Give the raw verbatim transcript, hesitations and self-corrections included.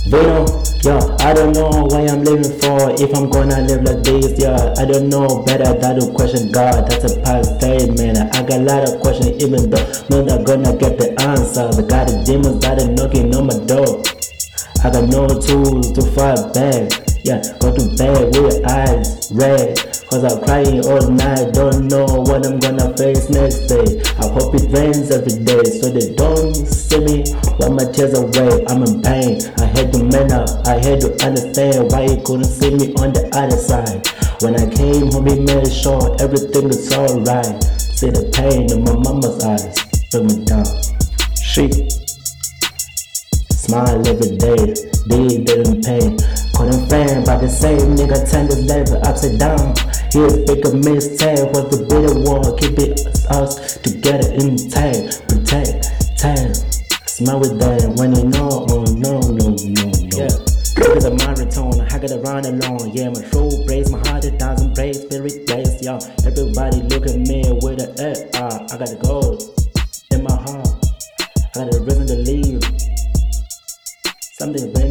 Venom, yeah, I don't know why I'm living for. If I'm gonna live like this, yeah, I don't know better than to question God. That's a past statement. I got a lot of questions, even though I'm not gonna get the answers. I got the demons that are knocking on my door. I got no tools to fight back. Yeah, go to bed with your eyes red. Cause I'm crying all night, don't know what I'm gonna face next day. I hope it rains every day so they don't see me wipe my tears away. I'm in pain, I had to man up, I had to understand why you couldn't see me on the other side. When I came home, he made sure everything is alright. See the pain in my mama's eyes, bring me down. She smile every day, deep in pain. Couldn't fan by the same nigga turned his life upside down. His bigger mistake was the bitter war, keeping us together intact. Protect, tag, smile with that when you know, oh no, no, no, no. Yeah. Look at the marathon, I got to run alone. Yeah, my soul breaks, my heart it doesn't break, spirit breaks, yeah. Everybody look at me with a eh, ah, I got the gold in my heart. I got a reason to leave. Something